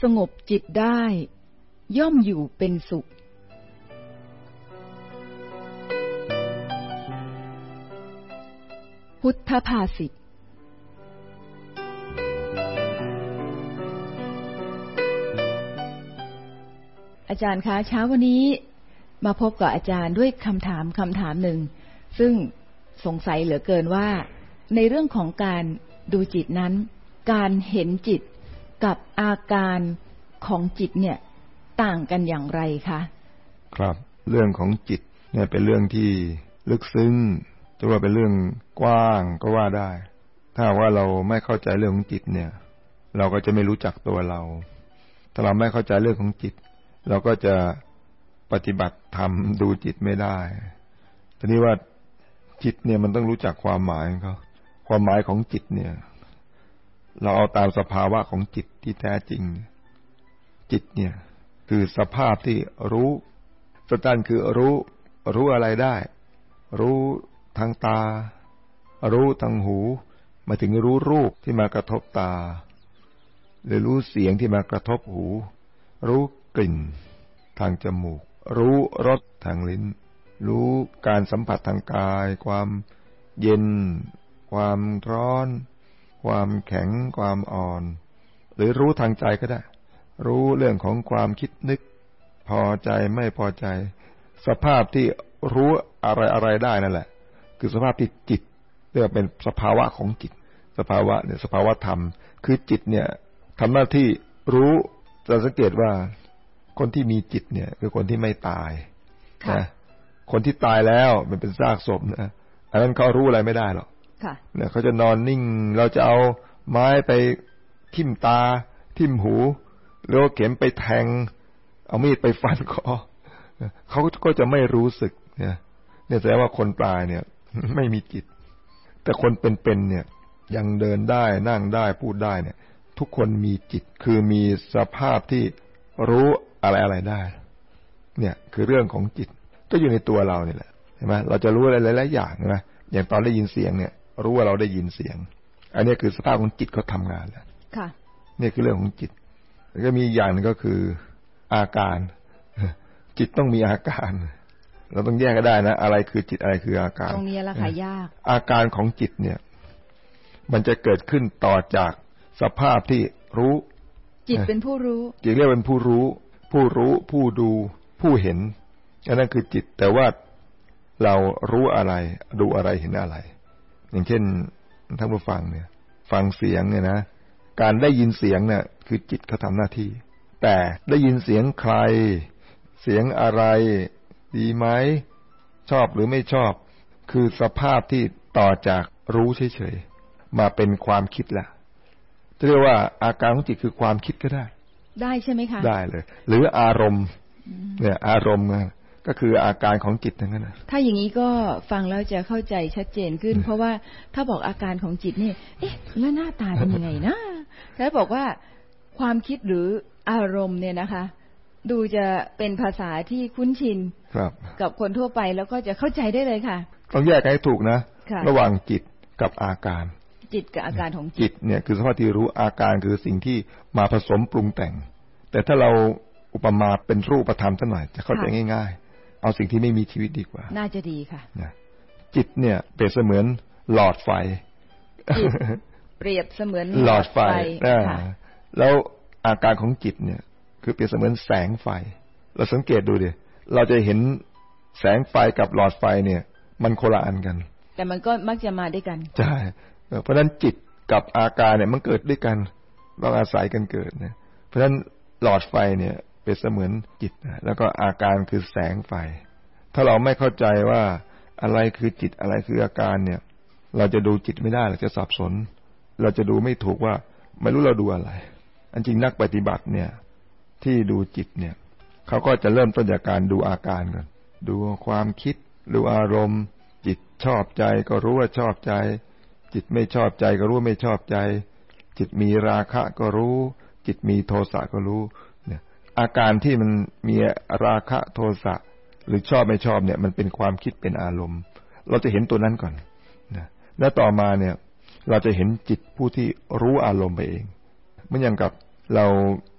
สงบจิตได้ย่อมอยู่เป็นสุขพุทธภาษิตอาจารย์คะเช้าวันนี้มาพบกับอาจารย์ด้วยคำถามหนึ่งซึ่งสงสัยเหลือเกินว่าในเรื่องของการดูจิตนั้นการเห็นจิตกับอาการของจิตเนี่ยต่างกันอย่างไรคะครับเรื่องของจิตเนี่ยเป็นเรื่องที่ลึกซึ้งจะว่าเป็นเรื่องกว้างก็ว่าได้ถ้าว่าเราไม่เข้าใจเรื่องของจิตเนี่ยเราก็จะไม่รู้จักตัวเราถ้าเราไม่เข้าใจเรื่องของจิตเราก็จะปฏิบัติธรรมดูจิตไม่ได้ทีนี้ว่าจิตเนี่ยมันต้องรู้จักความหมายของเขาความหมายของจิตเนี่ยเราเอาตามสภาวะของจิตที่แท้จริงจิตเนี่ยคือสภาพที่รู้สั้นๆคือรู้อะไรได้รู้ทางตารู้ทางหูมาถึงรู้รูปที่มากระทบตาหรือรู้เสียงที่มากระทบหูรู้กลิ่นทางจมูกรู้รสทางลิ้นรู้การสัมผัสทางกายความเย็นความร้อนความแข็งความอ่อนหรือรู้ทางใจก็ได้รู้เรื่องของความคิดนึกพอใจไม่พอใจสภาพที่รู้อะไรได้นั่นแหละคือสภาพที่จิตเรียกเป็นสภาวะของจิตสภาวะเนี่ยสภาวะธรรมคือจิตเนี่ยทำหน้าที่รู้จะสังเกตว่าคนที่มีจิตเนี่ยคือคนที่ไม่ตายนะคนที่ตายแล้วมันเป็นซากศพนะอันนั้นเขารู้อะไรไม่ได้หรอกเนี่ยเขาจะนอนนิ่งเราจะเอาไม้ไปทิ่มตาทิ่มหูหรือเข็มไปแทงเอามีดไปฟันคอเขาก็จะไม่รู้สึกเนี่ยแสดงว่าคนตายเนี่ยไม่มีจิตแต่คนเป็นเนี่ยยังเดินได้นั่งได้พูดได้เนี่ยทุกคนมีจิตคือมีสภาพที่รู้อะไรได้เนี่ยคือเรื่องของจิตก็อยู่ในตัวเรานี่แหละเห็นไหมเราจะรู้อะไรหลายๆอย่างนะอย่างตอนได้ยินเสียงเนี่ยรู้ว่าเราได้ยินเสียงอันนี้คือสภาพของจิตเขาทำงานแล้วค่ะนี่คือเรื่องของจิตแล้วก็มีอย่างนึงก็คืออาการจิตต้องมีอาการเราต้องแยกกันได้นะอะไรคือจิตอะไรคืออาการตรงนี้ละค่ะยากอาการของจิตเนี่ยมันจะเกิดขึ้นต่อจากสภาพที่รู้จิตเป็นผู้รู้จิตเรียกเป็นผู้รู้ผู้ดูผู้เห็นอันนั้นคือจิตแต่ว่าเรารู้อะไรดูอะไรเห็นอะไรอย่างเช่นท่านผู้ฟังเนี่ยฟังเสียงเนี่ยนะการได้ยินเสียงเนี่ยคือจิตเขาทำหน้าที่แต่ได้ยินเสียงใครเสียงอะไรดีไหมชอบหรือไม่ชอบคือสภาพที่ต่อจากรู้เฉยๆมาเป็นความคิดละจะเรียกว่าอาการของจิตคือความคิดก็ได้ใช่ไหมคะได้เลยหรืออารมณ์เนี่ยอารมณ์ก็คืออาการของจิตทั้งนั้นถ้าอย่างนี้ก็ฟังแล้วจะเข้าใจชัดเจนขึ้นเพราะว่าถ้าบอกอาการของจิตนี่แล้วหน้าตาเป็นยังไงนะถ้าบอกว่าความคิดหรืออารมณ์เนี่ยนะคะดูจะเป็นภาษาที่คุ้นชินกับคนทั่วไปแล้วก็จะเข้าใจได้เลยค่ะต้องแยกให้ถูกนะระหว่างจิตกับอาการจิตกับอาการของจิตเนี่ยคือสภาพที่รู้อาการคือสิ่งที่มาผสมปรุงแต่งแต่ถ้าเราอุปมาเป็นรูปธรรมสักหน่อยจะเข้าใจง่ายๆเอาสิ่งที่ไม่มีชีวิตดีกว่าน่าจะดีค่ะจิตเนี่ยเปรียบเสมือนหลอดไฟเปรียบเสมือนหลอดไฟแล้วอาการของจิตเนี่ยคือเปรียบเสมือนแสงไฟเราสังเกตดูดิเราจะเห็นแสงไฟกับหลอดไฟเนี่ยมันคนละอันกันแต่มันก็มักจะมาด้วยกันใช่เพราะฉะนั้นจิตกับอาการเนี่ยมันเกิดด้วยกันต้องอาศัยกันเกิดนะเพราะฉะนั้นหลอดไฟเนี่ยเป็นเสมือนจิตแล้วก็อาการคือแสงไฟถ้าเราไม่เข้าใจว่าอะไรคือจิตอะไรคืออาการเนี่ยเราจะดูจิตไม่ได้เราจะสับสนเราจะดูไม่ถูกว่าไม่รู้เราดูอะไรอันจริงนักปฏิบัติเนี่ยที่ดูจิตเนี่ยเขาก็จะเริ่มต้นจากการดูอาการก่อนดูความคิดดูอารมณ์จิตชอบใจก็รู้ว่าชอบใจจิตไม่ชอบใจก็รู้ว่าไม่ชอบใจจิตมีราคะก็รู้จิตมีโทสะก็รู้เนี่ยอาการที่มันมีราคะโทสะหรือชอบไม่ชอบเนี่ยมันเป็นความคิดเป็นอารมณ์เราจะเห็นตัวนั้นก่อนนะแล้วต่อมาเนี่ยเราจะเห็นจิตผู้ที่รู้อารมณ์ไปเองเหมือนอย่างกับเรา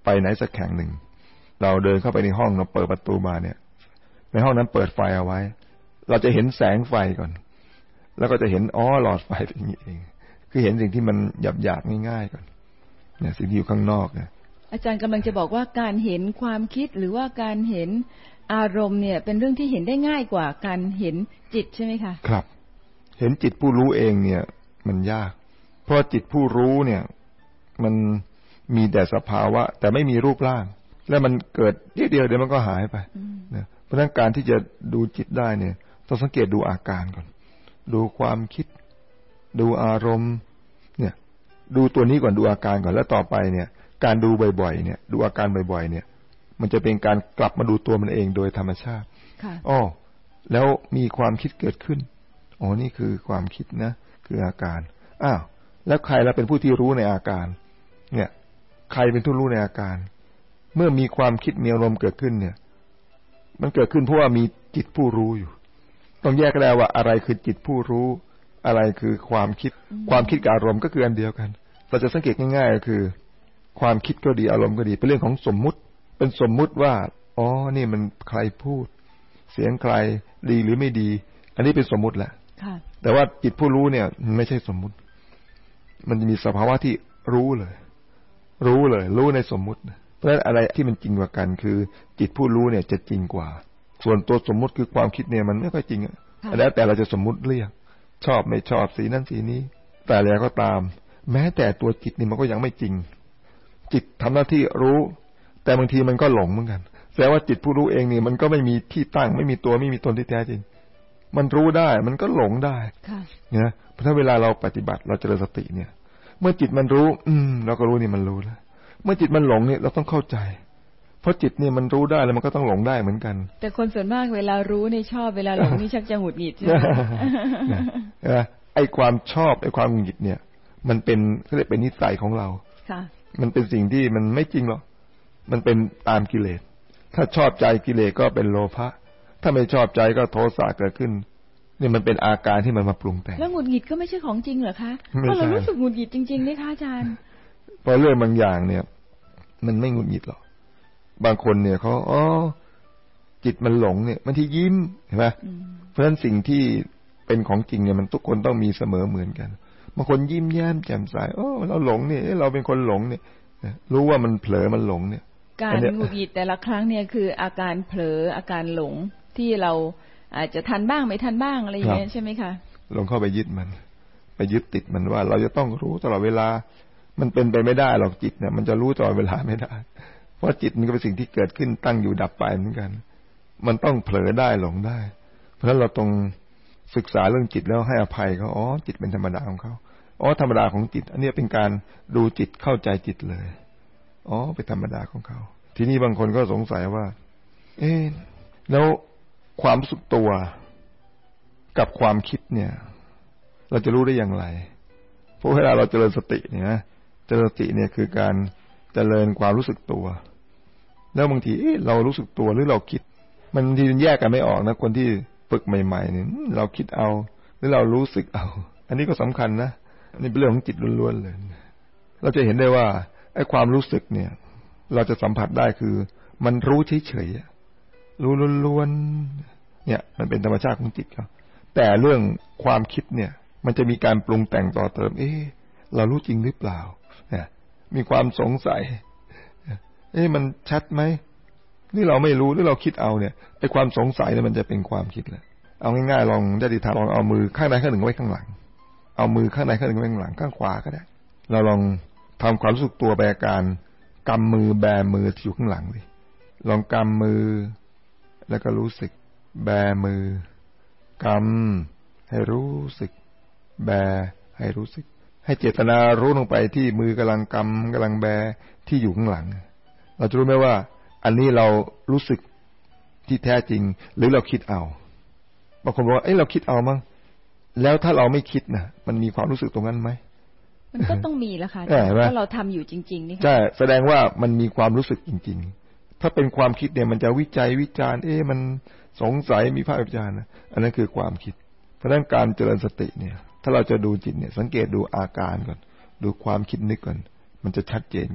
ไปไหนสักแห่งหนึ่งเราเดินเข้าไปในห้องเราเปิดประตูมาเนี่ยในห้องนั้นเปิดไฟเอาไว้เราจะเห็นแสงไฟก่อนแล้วก็จะเห็นหลอดไฟเป็นอย่างนี้เองคือเห็นสิ่งที่มันหยาบๆง่ายๆก่อนเนี่ยสิ่งที่อยู่ข้างนอกเนี่ยอาจารย์กำลังจะบอกว่าการเห็นความคิดหรือว่าการเห็นอารมณ์เนี่ยเป็นเรื่องที่เห็นได้ง่ายกว่าการเห็นจิตใช่ไหมคะครับเห็นจิตผู้รู้เองเนี่ยมันยากเพราะจิตผู้รู้เนี่ยมันมีแต่สภาวะแต่ไม่มีรูปร่างแล้วมันเกิดนิดเดียวเดี๋ยวมันก็หายไปนะเพราะฉะนั้นการที่จะดูจิตได้เนี่ยต้องสังเกตดูอาการก่อนดูความคิดดูอารมณ์เนี่ยดูตัวนี้ก่อนดูอาการก่อนแล้วต่อไปเนี่ยการดูบ่อยๆเนี่ยดูอาการบ่อยๆเนี่ยมันจะเป็นการกลับมาดูตัวมันเองโดยธรรมชาติแล้วมีความคิดเกิดขึ้นนี่คือความคิดนะคืออาการแล้วใครเราเป็นผู้ที่รู้ในอาการเนี่ยใครเป็นผู้รู้ในอาการเมื่อมีความคิดมีอารมณ์เกิดขึ้นเนี่ยมันเกิดขึ้นเพราะว่ามีจิตผู้รู้อยู่ต้องแยกได้ว่าอะไรคือจิตผู้รู้อะไรคือความคิดกับอารมณ์ก็คืออันเดียวกันเราจะสังเกตง่ายๆก็คือความคิดก็ดีอารมณ์ก็ดีเป็นเรื่องของสมมุติเป็นสมมุติว่านี่มันใครพูดเสียงใครดีหรือไม่ดีอันนี้เป็นสมมุติแหละแต่ว่าจิตผู้รู้เนี่ยมันไม่ใช่สมมุติมันจะมีสภาวะที่รู้ในสมมุติเพราะฉะนั้นอะไรที่มันจริงกว่ากันคือจิตผู้รู้เนี่ยจะจริงกว่าส่วนตัวสมมุติคือความคิดเนี่ยมันไม่ค่อยจริงแล้วแต่เราจะสมมุติเรียกชอบไม่ชอบสีนั้นสีนี้แต่แล้วก็ตามแม้แต่ตัวจิตนี่มันก็ยังไม่จริงจิตทำหน้าที่รู้แต่บางทีมันก็หลงเหมือนกันแสดงว่าจิตผู้รู้เองนี่มันก็ไม่มีที่ตั้งไม่มีตัวไม่มีตนที่แท้จริงมันรู้ได้มันก็หลงได้เนี่ยเพราะถ้าเวลาเราปฏิบัติเราเจริญสติเนี่ยเมื่อจิตมันรู้เราก็รู้นี่มันรู้แล้วเมื่อจิตมันหลงเนี่ยเราต้องเข้าใจเพราะจิตเนี่ยมันรู้ได้แล้วมันก็ต้องหลงได้เหมือนกันแต่คนส่วนมากเวลารู้นี่ชอบเวลาหลงนี่ชักจะหงุดหงิดใช่ไหมไอ้ความชอบไอ้ความหงุดหงิดเนี่ยมันเป็นเขาเรียกเป็นนิสัยของเรามันเป็นสิ่งที่มันไม่จริงหรอกมันเป็นตามกิเลสถ้าชอบใจกิเลสก็เป็นโลภะถ้าไม่ชอบใจก็โทสะเกิดขึ้นนี่มันเป็นอาการที่มันมาปรุงแต่งแล้วหงุดหงิดก็ไม่ใช่ของจริงเหรอคะเพราะเรารู้สึกหงุดหงิดจริงๆนี่คะอาจารย์เพราะเรื่องบางอย่างเนี่ยมันไม่หงุดหงิดหรอกบางคนเนี่ยเขาจิตมันหลงเนี่ยมันที่ยิ้มเห็นไหมเพราะฉะนั้นสิ่งที่เป็นของจริงเนี่ยมันทุกคนต้องมีเสมอเหมือนกันบางคนยิ้มแย้มแจ่มใสเราหลงเนี่ยเราเป็นคนหลงเนี่ยรู้ว่ามันเผลอมันหลงเนี่ยการหงุดหงิดแต่ละครั้งเนี่ยคืออาการเผลออาการหลงที่เราอาจจะทันบ้างไม่ทันบ้างอะไรอย่างเงี้ยใช่ไหมคะลงเข้าไปยึดมันไปยึดติดมันว่าเราจะต้องรู้ตลอดเวลามันเป็นไปไม่ได้หรอกจิตเนี่ยมันจะรู้ตลอดเวลาไม่ได้เพราะจิตมันก็เป็นสิ่งที่เกิดขึ้นตั้งอยู่ดับไปเหมือนกันมันต้องเผลอได้หลงได้เพราะฉะนั้นเราต้องศึกษาเรื่องจิตแล้วให้อภัยเขาจิตเป็นธรรมดาของเขาธรรมดาของจิตอันนี้เป็นการดูจิตเข้าใจจิตเลยเป็นธรรมดาของเขาทีนี้บางคนก็สงสัยว่าแล้วความรู้สึกตัวกับความคิดเนี่ยเราจะรู้ได้อย่างไรเพราะเวลาเราเจริญสติเนี่ยเจริญสติเนี่ยคือการเจริญความรู้สึกตัวแล้วบางทีเรารู้สึกตัวหรือเราคิดมันทีแยกกันไม่ออกนะคนที่ฝึกใหม่ๆเนี่ยเราคิดเอาหรือเรารู้สึกเอาอันนี้ก็สำคัญนะนี่เป็นเรื่องของจิตล้วนๆเลยเราจะเห็นได้ว่าไอ้ความรู้สึกเนี่ยเราจะสัมผัสได้คือมันรู้เฉยๆรู้ล้วนๆเนี่ยมันเป็นธรรมชาติของจิตครับแต่เรื่องความคิดเนี่ยมันจะมีการปรุงแต่งต่อเติมเรารู้จริงหรือเปล่าเนี่ยมีความสงสัยมันชัดไหมนี่เราไม่รู้หรือเราคิดเอาเนี่ยไอ้ความสงสัยเนี่ยมันจะเป็นความคิดแหละเอาง่ายๆลองญาติธรรมลองเอามือข้างใดข้างหนึ่งไว้ข้างหลังเอามือข้างใดข้างหนึ่งไว้ข้างหลังข้างขวาก็ได้เราลองทำความรู้สึกตัวไปอาการกำมือแบมือที่อยู่ข้างหลังดิลองกำมือแล้วก็รู้สึกแบมือกำให้รู้สึกแบให้รู้สึกให้เจตนารู้ลงไปที่มือกำลังกำกำลังแบที่อยู่ข้างหลังเราจะรู้ไหมว่าอันนี้เรารู้สึกที่แท้จริงหรือเราคิดเอาบางคนบอกว่าเราคิดเอามั้งแล้วถ้าเราไม่คิดนะมันมีความรู้สึกตรงนั้นไหมมันก็ต้องมีแล้วค่ะเพราะเราทำอยู่จริงๆนี่ค่ะใช่แสดงว่ามันมีความรู้สึกจริงๆถ้าเป็นความคิดเนี่ยมันจะวิจัยวิจารณ์มันสงสัยมีภาพวิจารณ์นะอันนั้นคือความคิดเพราะฉะนั้นการเจริญสติเนี่ยถ้าเราจะดูจิตเนี่ยสังเกตดูอาการก่อนดูความคิดนึกก่อนมันจะชัดเจนกว่า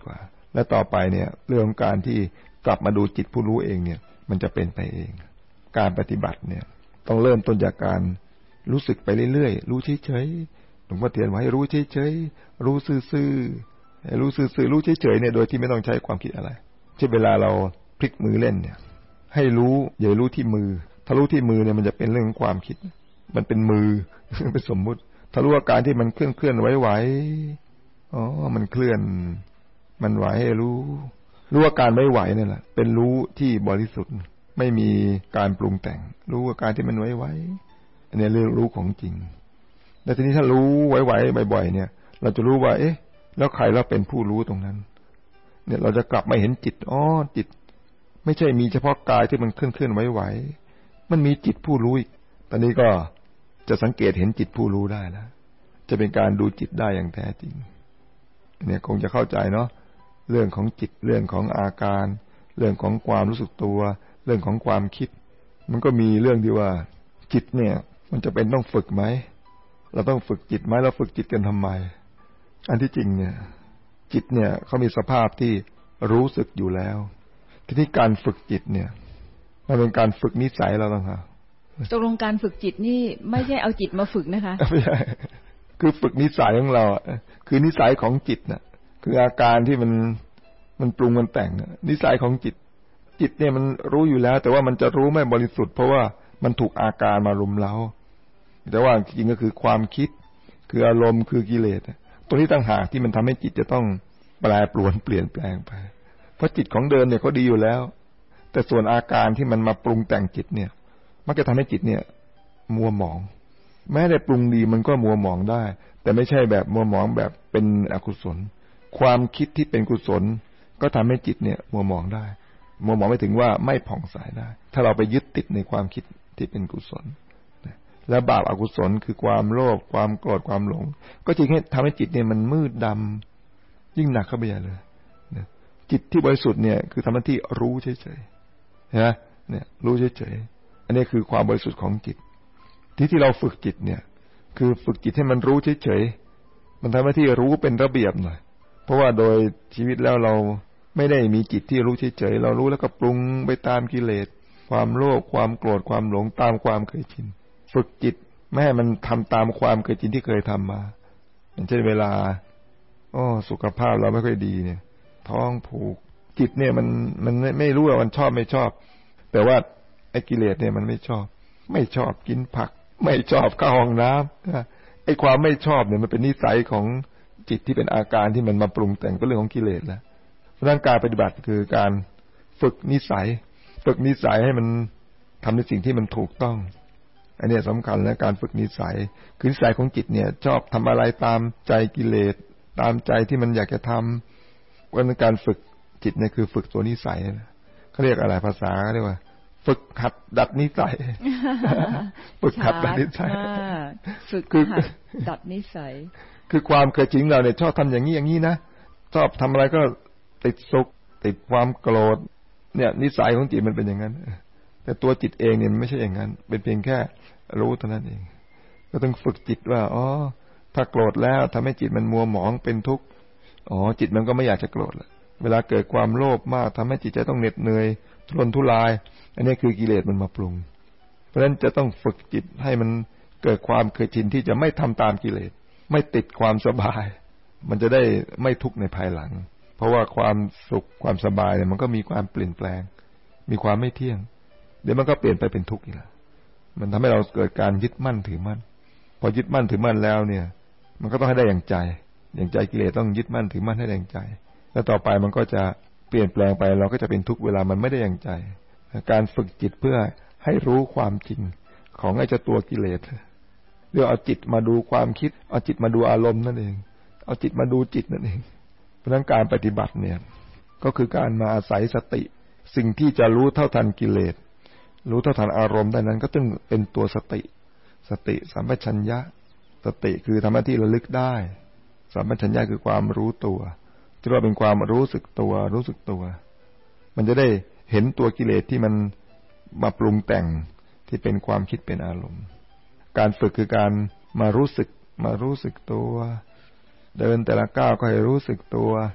และต่อไปเนี่ยเรื่องของการที่กลับมาดูจิตผู้รู้เองเนี่ยมันจะเป็นไปเองการปฏิบัติเนี่ยต้องเริ่มต้นจากการรู้สึกไปเรื่อยๆรู้เฉยๆหลวงพ่อเทียนว่าให้รู้เฉยๆรู้ซื่อๆให้รู้ซื่อๆรู้เฉยๆเนี่ยโดยที่ไม่ต้องใช้ความคิดอะไรเช่นเวลาเราพลิกมือเล่นเนี่ยให้รู้อย่ารู้ที่มือถ้ารู้ที่มือเนี่ยมันจะเป็นเรื่องของความคิดมันเป็นมือเป็นสมมุติถ้ารู้อาการที่มันเคลื่อนไหวๆอ๋อมันเคลื่อนมันไหวให้รู้อาการไม่ไหวนั่นแหละเป็นรู้ที่บริสุทธิ์ไม่มีการปรุงแต่งรู้อาการที่มันไหวๆอันนี้เรียกรู้ของจริงแต่ทีนี้ถ้ารู้ไหวๆบ่อยๆเนี่ยเราจะรู้ว่าเอ๊ะแล้วใครเราเป็นผู้รู้ตรงนั้นเนี่ยเราจะกลับมาเห็นจิตอ๋อจิตไม่ใช่มีเฉพาะกายที่มันเคลื่อนไหวๆมันมีจิตผู้รู้อีกตอนนี้ก็จะสังเกตเห็นจิตผู้รู้ได้แล้วจะเป็นการดูจิตได้อย่างแท้จริงเนี่ยคงจะเข้าใจเนาะเรื่องของจิตเรื่องของอาการเรื่องของความรู้สึกตัวเรื่องของความคิดมันก็มีเรื่องที่ว่าจิตเนี่ยมันจะเป็นต้องฝึกไหมเราต้องฝึกจิตไหมเราฝึกจิตกันทำไมอันที่จริงเนี่ยจิตเนี่ยเขามีสภาพที่รู้สึกอยู่แล้วทีนี้การฝึกจิตเนี่ยมันเป็นการฝึกนิสัยเราต่างหากตกลงการฝึกจิตนี่ไม่ใช่เอาจิตมาฝึกนะคะไม่ใช่คือฝึกนิสัยของเราคือนิสัยของจิตน่ะคืออาการที่มันปรุงมันแต่งนิสัยของจิตเนี่ยมันรู้อยู่แล้วแต่ว่ามันจะรู้ไม่บริสุทธิ์เพราะว่ามันถูกอาการมารุมเร้าแต่ว่าจริงก็คือความคิดคืออารมณ์คือกิเลสตัวนี้ต่างหากที่มันทำให้จิตจะต้องแปรปรวนเปลี่ยนแปลงไปเพราะจิตของเดิมเนี่ยเขาดีอยู่แล้วแต่ส่วนอาการที่มันมาปรุงแต่งจิตเนี่ยมันจะทำให้จิตเนี่ยมัวหมองแม้แต่ปรุงดีมันก็มัวหมองได้แต่ไม่ใช่แบบมัวหมองแบบเป็นอกุศลความคิดที่เป็นกุศลก็ทำให้จิตเนี่ยมัวหมองได้มัวหมองไม่ถึงว่าไม่ผ่องใสได้ถ้าเราไปยึดติดในความคิดที่เป็นกุศลและบาปอกุศลคือความโลภความโกรธความหลงก็จริงให้ทำให้จิตเนี่ยมันมืดดำยิ่งหนักเข้าไปใหญ่เลยจิตที่บริสุทธิ์เนี่ยคือทำหน้าที่รู้เฉยๆนะเนี่ยรู้เฉยๆอันนี้คือความบริสุทธิ์ของจิตที่เราฝึกจิตเนี่ยคือฝึกจิตให้มันรู้เฉยๆมันทำหน้าที่รู้เป็นระเบียบหน่อยเพราะว่าโดยชีวิตแล้วเราไม่ได้มีจิตที่รู้เฉยๆเรารู้แล้วก็ปรุงไปตามกิเลสความโลภความโกรธความหลงตามความเคยชินฝึกจิตไม่ให้มันทำตามความเคยชินที่เคยทำมาอย่างเช่นเวลาสุขภาพเราไม่ค่อยดีเนี่ยท้องผูกจิตเนี่ยมันไม่รู้ว่ามันชอบไม่ชอบแต่ว่าไอ้กิเลสเนี่ยมันไม่ชอบกินผักไม่ชอบเข้าห้องน้ำไอ้ความไม่ชอบเนี่ยมันเป็นนิสัยของจิตที่เป็นอาการที่มันมาปรุงแต่งเป็นเรื่องของกิเลสแล้วเพราะฉะนั้นการปฏิบัติคือการฝึกนิสัยให้มันทำในสิ่งที่มันถูกต้องอันนี้สำคัญและการฝึกนิสัยคือนิสัยของจิตเนี่ยชอบทำอะไรตามใจกิเลสตามใจที่มันอยากจะทำว่าการฝึกจิตเนี่ยคือฝึกตัวนิสัยเขาเรียกอะไรภาษาเรียกว่าฝึกหัดดัดนิสัย ฝึกหัดดัดนิสัยฝึกหัดดัดนิสัยคือความเคยชินเราเนี่ยชอบทำอย่างนี้นะชอบทำอะไรก็ติดสุขติดความโกรธเนี่ยนิสัยของจิตมันเป็นอย่างนั้นแต่ตัวจิตเองเนี่ยมันไม่ใช่อย่างนั้นเป็นเพียงแค่รู้เท่านั้นเองก็ต้องฝึกจิตว่าถ้าโกรธแล้วทำให้จิตมันมัวหมองเป็นทุกข์จิตมันก็ไม่อยากจะโกรธละเวลาเกิดความโลภมากทำให้จิตใจต้องเหน็ดเหนื่อยทุรนทุรายอันนี้คือกิเลสมันมาปรุงเพราะฉะนั้นจะต้องฝึกจิตให้มันเกิดความเคยชินที่จะไม่ทำตามกิเลสไม่ติดความสบายมันจะได้ไม่ทุกข์ในภายหลังเพราะว่าความสุขความสบายเนี่ยมันก็มีความเปลี่ยนแปลงมีความไม่เที่ยงเดี๋ยวมันก็เปลี่ยนไปเป็นทุกข์อีกแล้วมันทำให้เราเกิดการยึดมั่นถือมั่นพอยึดมั่นถือมั่นแล้วเนี่ยมันก็ต้องให้ได้อย่างใจกิเลสต้องยึดมั่นถือมั่นให้ได้อย่างใจแล้วต่อไปมันก็จะเปลี่ยนแปลงไปเราก็จะเป็นทุกข์เวลามันไม่ได้อย่างใจการฝึกจิตเพื่อให้รู้ความจริงของไอ้เจ้าตัวกิเลสเรียกเอาจิตมาดูความคิดเอาจิตมาดูอารมณ์นั่นเองเอาจิตมาดูจิตนั่นเองเพราะฉะนั้นการปฏิบัติเนี่ยก็คือการมาอาศัยสติสิ่งที่จะรู้เท่าทันกิเลสรู้เท่าทันอารมณ์ได้นั้นก็ต้องเป็นตัวสติสัมปชัญญะสติคือทำหน้าที่ระลึกได้สัมปชัญญะคือความรู้ตัวที่ว่าเป็นความรู้สึกตัวมันจะได้เห็นตัวกิเลสที่มันมาปรุงแต่งที่เป็นความคิดเป็นอารมณ์การฝึกคือการมารู้สึกตัวเดินแต่ละก้าวก็ให้รู้สึกตัว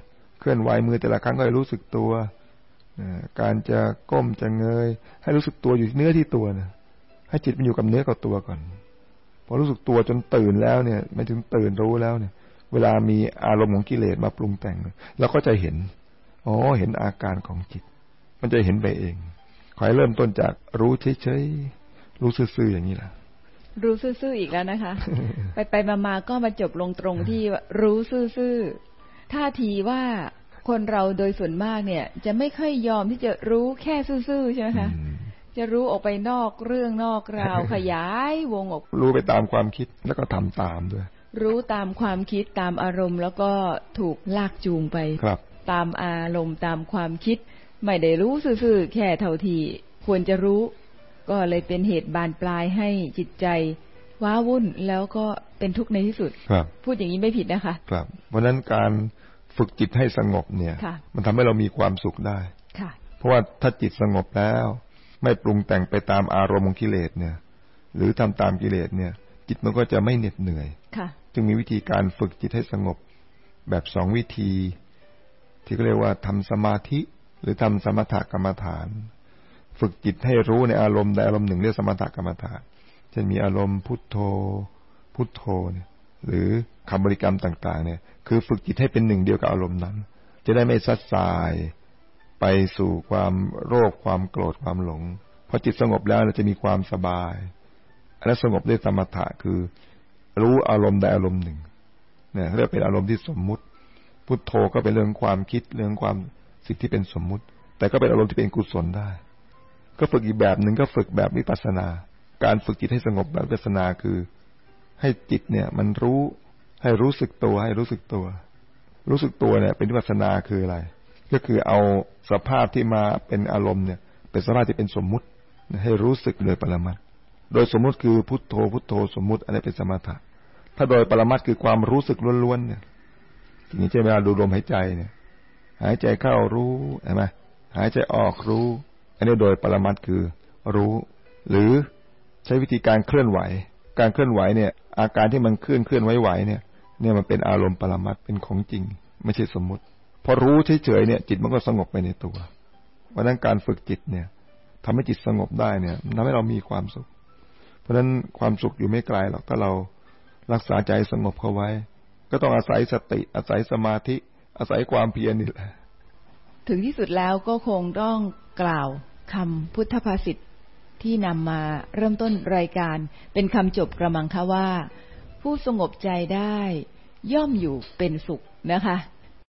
เคลื่อนไหวมือแต่ละครั้งก็ให้รู้สึกตัวการจะก้มจะเงยให้รู้สึกตัวอยู่เนื้อที่ตัวนะให้จิตมันอยู่กับเนื้อกับตัวก่อนพอรู้สึกตัวจนตื่นแล้วเนี่ยไม่ถึงตื่นรู้แล้วเนี่ยเวลามีอารมณ์ของกิเลสมาปรุงแต่งเราก็จะเห็นเห็นอาการของจิตมันจะเห็นไปเองขอให้เริ่มต้นจากรู้เฉยๆรู้ซื่อๆอย่างนี้แหละรู้ซื่อๆอีกแล้วนะคะ ไปมาก็มาจบลงตรงที่รู้ซื่อๆท่าทีว่าคนเราโดยส่วนมากเนี่ยจะไม่ค่อยยอมที่จะรู้แค่ซื่อๆใช่ไหมคะจะรู้ออกไปนอกเรื่องนอกราวขยายวงออกรู้ไปตามความคิดแล้วก็ทำตามด้วยรู้ตามความคิดตามอารมณ์แล้วก็ถูกลากจูงไปตามอารมณ์ตามความคิดไม่ได้รู้ซื่อๆแค่เท่าที่ควรจะรู้ก็เลยเป็นเหตุบานปลายให้จิตใจว้าวุ่นแล้วก็เป็นทุกข์ในที่สุดพูดอย่างนี้ไม่ผิดนะคะครับเพราะนั้นการฝึกจิตให้สงบเนี่ยมันทำให้เรามีความสุขได้เพราะว่าถ้าจิตสงบแล้วไม่ปรุงแต่งไปตามอารมณ์ของกิเลสเนี่ยหรือทำตามกิเลสเนี่ยจิตมันก็จะไม่เหน็ดเหนื่อยจึงมีวิธีการฝึกจิตให้สงบแบบ2 วิธีที่เรียกว่าทำสมาธิหรือทำสมถกรรมฐานฝึกจิตให้รู้ในอารมณ์ใดอารมณ์หนึ่งเรียกสมถกรรมฐานเช่นมีอารมณ์พุทโธพุทโธเนี่ยหรือคำบริกรรมต่างๆเนี่ยคือฝึกจิตให้เป็นหนึ่งเดียวกับอารมณ์นั้นจะได้ไม่ซัดสายไปสู่ความโลภความโกรธความหลงพอจิตสงบแล้วเราจะมีความสบายและสงบด้วยสมถะคือรู้อารมณ์ใดอารมณ์หนึ่งเนี่ยเรียกเป็นอารมณ์ที่สมมุติพุทโธก็เป็นเรื่องความคิดเรื่องความสิ่งที่เป็นสมมุติแต่ก็เป็นอารมณ์ที่เป็นกุศลได้ก็ฝึกอีกแบบหนึ่งก็ฝึกแบบวิปัสสนาการฝึกจิตให้สงบแบบวิปัสสนาคือให้จิตเนี่ยมันรู้ให้รู้สึกตัวให้รู้สึกตัวรู้สึกตัวเนี่ยเป็นวิปัสสนาคืออะไรก็คือเอาสภาพที่มาเป็นอารมณ์เนี่ยเป็นสภาพที่เป็นสมมุติให้รู้สึกโดยปรมัตถ์โดยสมมุติคือพุทโธพุทโธสมมุติอันนี้เป็นสมถะถ้าโดยปรมัตถ์คือความรู้สึกล้วนๆเนี่ยอย่างนี้ใช่ไหมดูลมหายใจเนี่ยหายใจเข้ารู้ใช่ไหมหายใจออกรู้อันนี้โดยปรมัตถ์คือรู้หรือใช้วิธีการเคลื่อนไหวการเคลื่อนไหวเนี่ยอาการที่มันเคลื่อนไหวเนี่ยมันเป็นอารมณ์ปรมัตถ์เป็นของจริงไม่ใช่สมมุติพอรู้เฉยๆเนี่ยจิตมันก็สงบไปในตัวเพราะฉะนั้นการฝึกจิตเนี่ยทำให้จิตสงบได้เนี่ยทำให้เรามีความสุขเพราะฉะนั้นความสุขอยู่ไม่ไกลหรอกถ้าเรารักษาใจสงบเข้าไว้ก็ต้องอาศัยสติอาศัยสมาธิอาศัยความเพียรนี่แหละถึงที่สุดแล้วก็คงต้องกล่าวคำพุทธภาษิตที่นำมาเริ่มต้นรายการเป็นคำจบกระมังคะว่าผู้สงบใจได้ย่อมอยู่เป็นสุขนะคะ